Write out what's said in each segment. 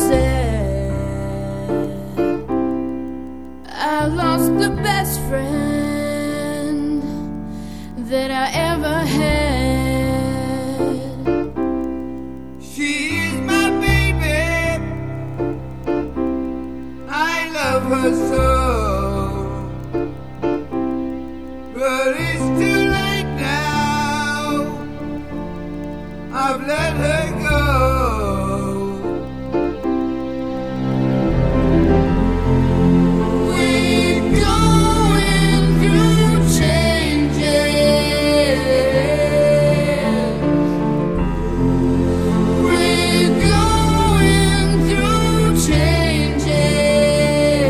sad. I lost the best friend that I ever had. She is my baby, I love her so. But it's too late now, I've let her go. We're going through changes. We're going through changes.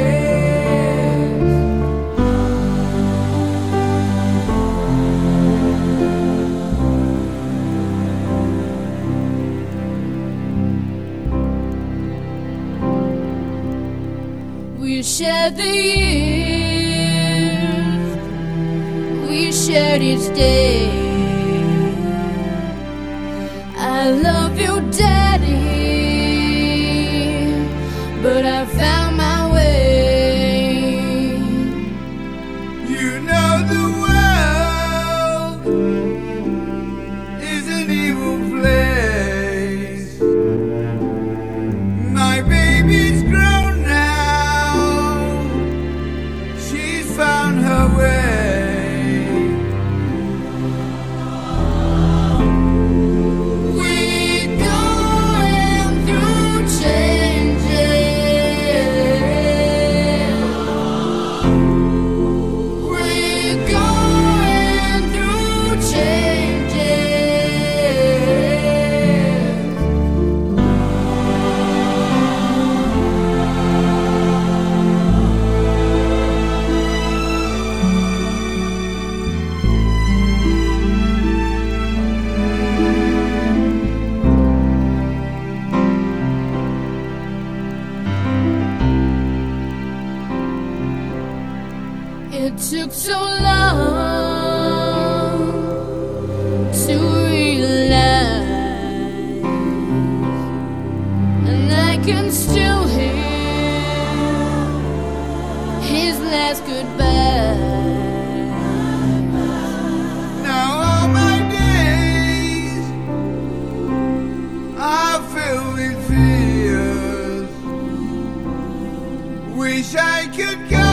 We shared the years, we shared each day. I love you, Daddy, but I found my way. You know the world is an evil place. My baby's grown now, she's found her way. We're going through changes. We're going through changes. It took so long to realize, and I can still hear his last goodbye. Now all my days are filled with fears. Wish I could go